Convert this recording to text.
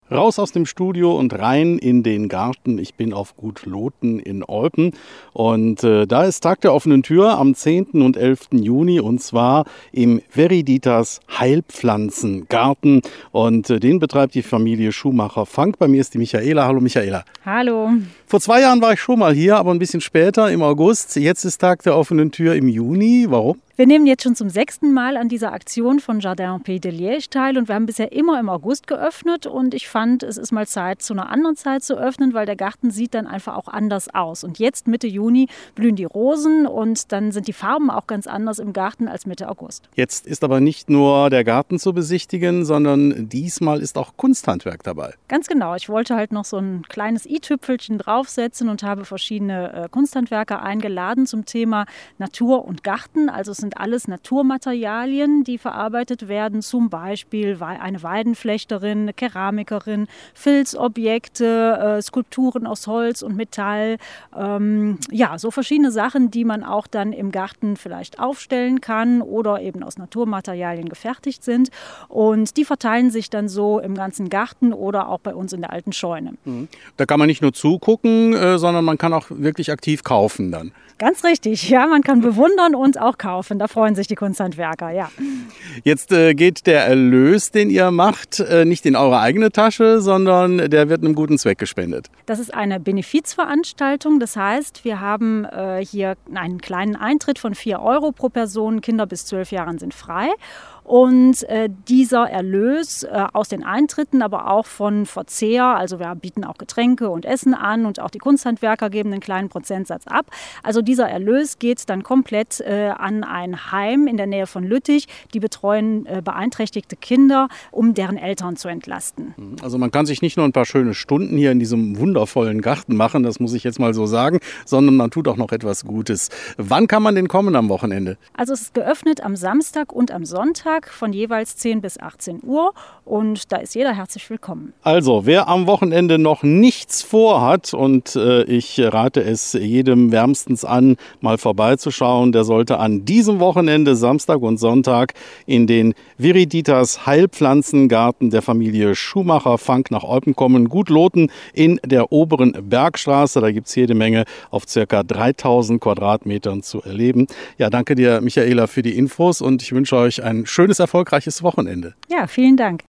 Raus aus dem Studio und rein in den Garten. Ich bin auf Gut Loten in Olpen und da ist Tag der offenen Tür am 10. und 11. Juni und zwar im Veriditas Heilpflanzengarten und den betreibt die Familie Schumacher-Fank. Bei mir ist die Michaela. Hallo Michaela. Hallo. Vor 2 Jahren war ich schon mal hier, aber ein bisschen später im August. Jetzt ist Tag der offenen Tür im Juni. Warum? Wir nehmen jetzt schon zum 6. Mal an dieser Aktion von Jardin Pays de Liège teil und wir haben bisher immer im August geöffnet und ich fand, es ist mal Zeit, zu einer anderen Zeit zu öffnen, weil der Garten sieht dann einfach auch anders aus. Und jetzt Mitte Juni blühen die Rosen und dann sind die Farben auch ganz anders im Garten als Mitte August. Jetzt ist aber nicht nur der Garten zu besichtigen, sondern diesmal ist auch Kunsthandwerk dabei. Ganz genau. Ich wollte halt noch so ein kleines i-Tüpfelchen draufsetzen und habe verschiedene Kunsthandwerker eingeladen zum Thema Natur und Garten. Also es sind alles Naturmaterialien, die verarbeitet werden, zum Beispiel eine Weidenflechterin, eine Keramikerin, Filzobjekte, Skulpturen aus Holz und Metall. So verschiedene Sachen, die man auch dann im Garten vielleicht aufstellen kann oder eben aus Naturmaterialien gefertigt sind. Und die verteilen sich dann so im ganzen Garten oder auch bei uns in der alten Scheune. Da kann man nicht nur zugucken, sondern man kann auch wirklich aktiv kaufen dann. Ganz richtig, ja, man kann bewundern und auch kaufen. Da freuen sich die Kunsthandwerker, ja. Jetzt geht der Erlös, den ihr macht, nicht in eure eigene Tasche, sondern der wird einem guten Zweck gespendet. Das ist eine Benefizveranstaltung. Das heißt, wir haben hier einen kleinen Eintritt von 4 Euro pro Person. Kinder bis 12 Jahren sind frei. Und dieser Erlös aus den Eintritten, aber auch von Verzehr, also wir bieten auch Getränke und Essen an und auch die Kunsthandwerker geben einen kleinen Prozentsatz ab. Also dieser Erlös geht dann komplett an ein Heim in der Nähe von Lüttich. Die betreuen beeinträchtigte Kinder, um deren Eltern zu entlasten. Also man kann sich nicht nur ein paar schöne Stunden hier in diesem wundervollen Garten machen, das muss ich jetzt mal so sagen, sondern man tut auch noch etwas Gutes. Wann kann man denn kommen am Wochenende? Also es ist geöffnet am Samstag und am Sonntag von jeweils 10 bis 18 Uhr und da ist jeder herzlich willkommen. Also, wer am Wochenende noch nichts vorhat und ich rate es jedem wärmstens an, mal vorbeizuschauen, der sollte an diesem Wochenende, Samstag und Sonntag, in den Veriditas Heilpflanzengarten der Familie Schumacher-Fank nach Olpen kommen. Gut Loten in der oberen Bergstraße, da gibt es jede Menge auf ca. 3000 Quadratmetern zu erleben. Ja, danke dir, Michaela, für die Infos und ich wünsche euch ein schönes, erfolgreiches Wochenende. Ja, vielen Dank.